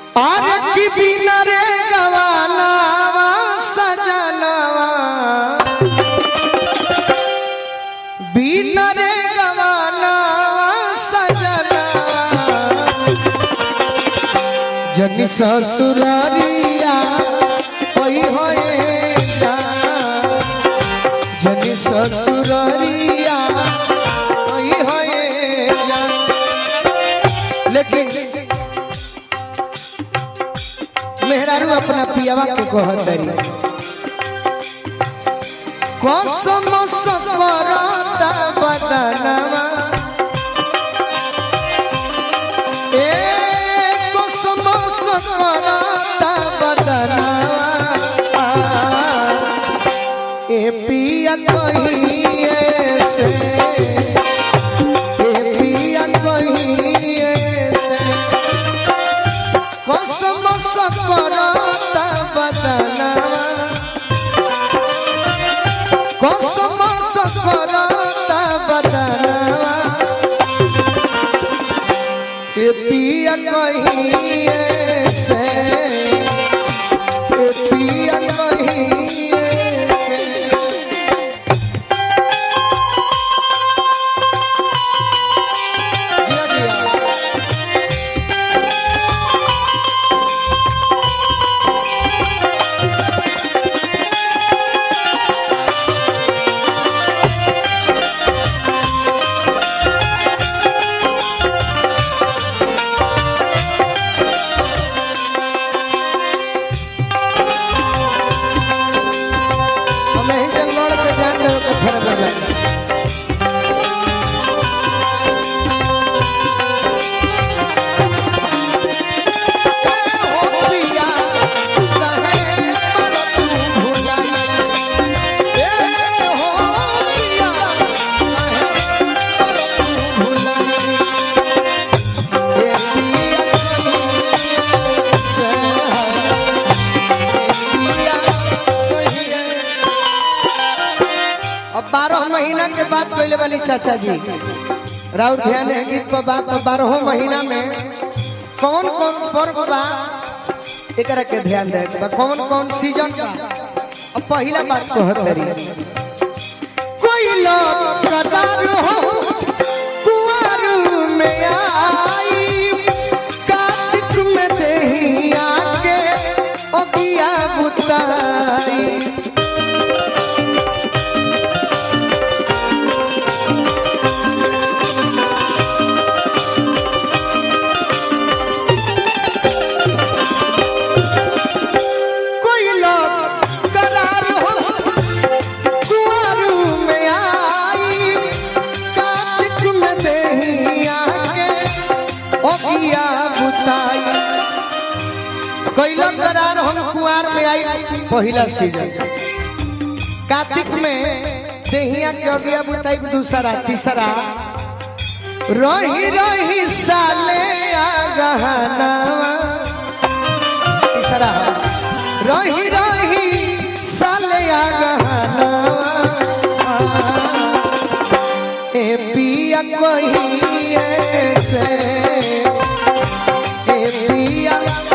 आरे की बिना रे गवानावा सजनवा बिना रे गवानावा सजनवा जनी ससुरारिया ओई होए जा जनी ससुरारिया ओई होए जा। लेकिन मेहरारू अपना पियावा के कहतरी कसम सकरता बदनवा ए कसम सकरता बदनवा ए पिया कहिए से ए पिया कहिए से कसम सकरता बदनवा कसम सकरता बदनवा ए पिया कहिए से ए पिया कहिए से। जिया जिया के बात कहले वाली चाचा जी राउर ध्यान है गीत पर बात 12 महीना में कौन कौन पर्व बा एकरा के ध्यान दे कौन कौन सीजन बा। अब पहला बात कहतरी कोई लोग कदार हो कुंवर में आई कार्तिक में देहिया के ओगिया बुताई कैलम करार हम कुआर में आई पहला सीजन कार्तिक में देहिया के अगिया बुताई दूसरा तीसरा रही रही साले आ गहनावा तीसरा रही रही साले आ गहनावा ए पिया कहिए से ए पिया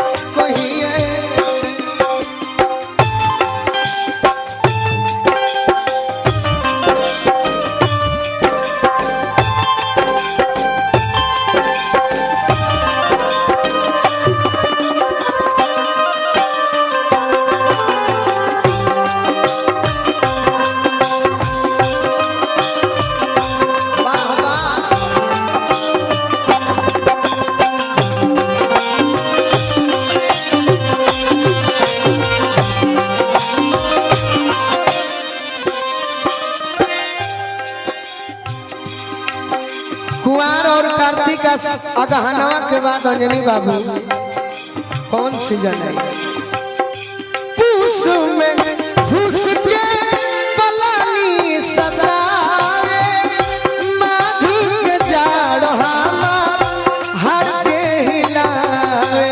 कुआर और कार्तिक का अगहनवा के बाद अंजनी बाबू कौन सीजन है पूस में फूस के पलानी सदावे माधु के जाड़ हमार हर के हिलावे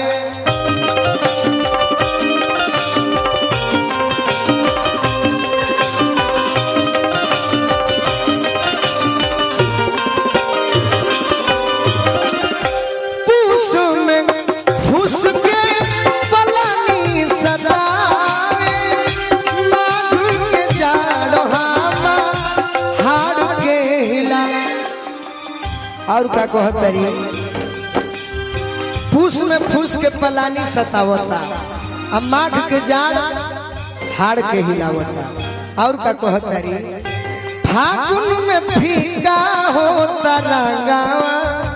पूस में फूस के और का कहतरी फूस में फूस के पलानी सतावता अब माघ के जाड़ हाड़ के हिलावता और का कहतरी फागुन में फीका होता रंगावा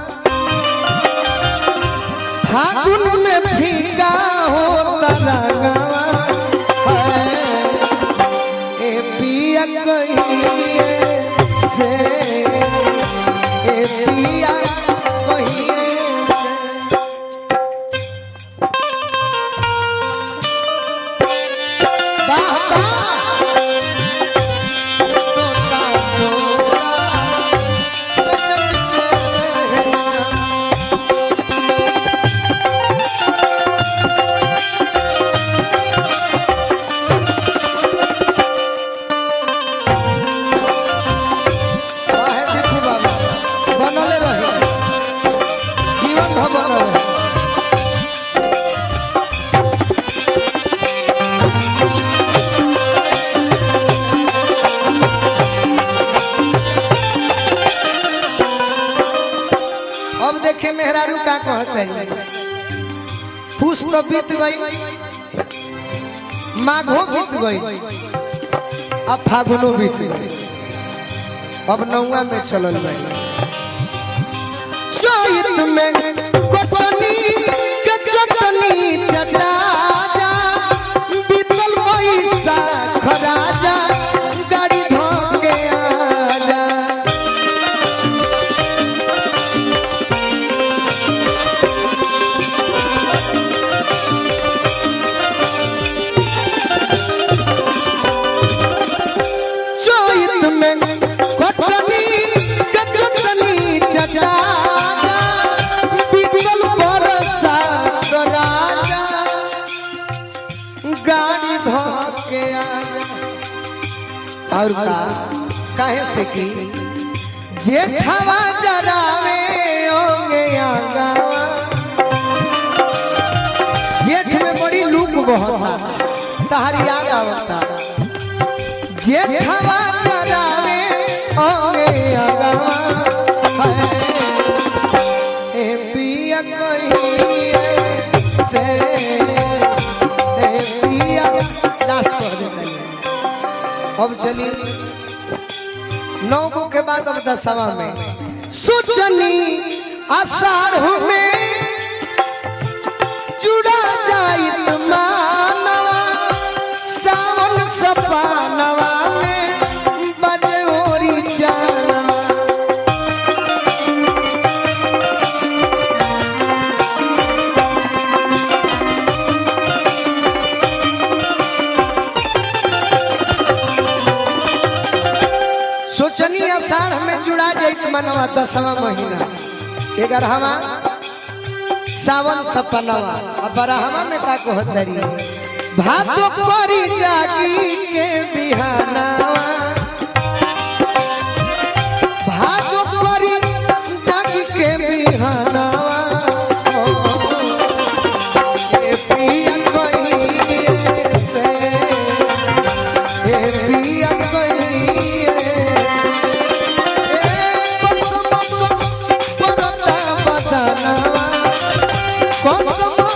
फागुन में फीका होता रंगावा ए पिया कहिए से ए पिया कहिए मेहरारू का कहते फूस तो बीत गई माघो बीत गई अब फागुनो बीत गई अब नौवा में चलल गई चैत में कटनी के चटनी चटा जा बीतल बैसाख राजा गाड़ी धोके आजा कटनी के चटनी चटा बीतल बरसात राजा गाड़ी धोके और का काहे से कि जेठवा जरावे होंगे आगावा जेठ में बड़ी लूक बहता तहारी याद आवता जेठवा जरावे होंगे आगावा ए पिया कहिए से ए पिया लास्ट कर देते अब चलिए 9 गो के बाद अब 10वां में सोचनी आषाढ़ में जुड़ा जाई मानवा सावन सपानवा में बजे ओरी जाना सोचनी आषाढ़ में जुड़ा जाइत मनवा 10वां महीना 11वां सावन सपनवा अब 12वां में का कहतरी भातो परी जागी के बिहानावा भातो परी जागी के बिहानावा ए पिया कहिए से ए पिया कहिए कसम